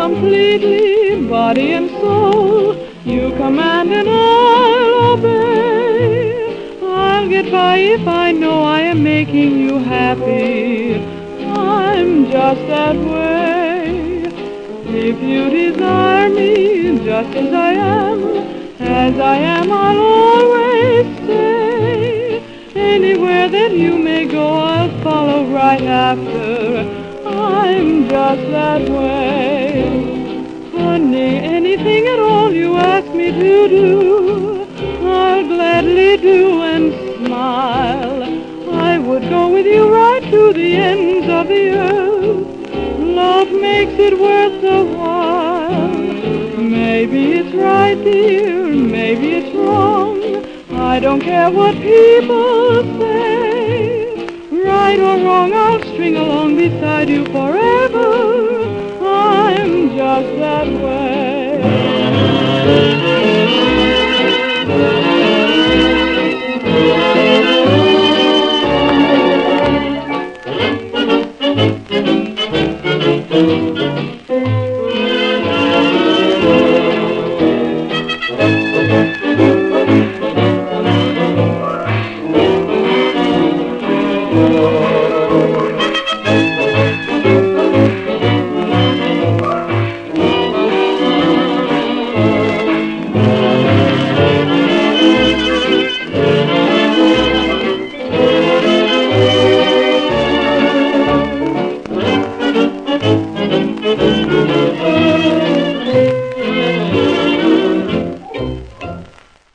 completely, body and soul. You command and I'll obey. I'll get by if I know I am making you happy. I'm just that way. If you desire me just as I am, I'll always stay. Anywhere that you may go, I'll follow right after. I'm just that way. Honey, anything at all you ask me to do, I'll gladly do and smile. I would go with you right to the ends of the earth. Love makes it worth the while. Maybe it's right, dear, maybe it's wrong. I don't care what people say. Right or wrong, I'll string along beside you forever. I'm just that way.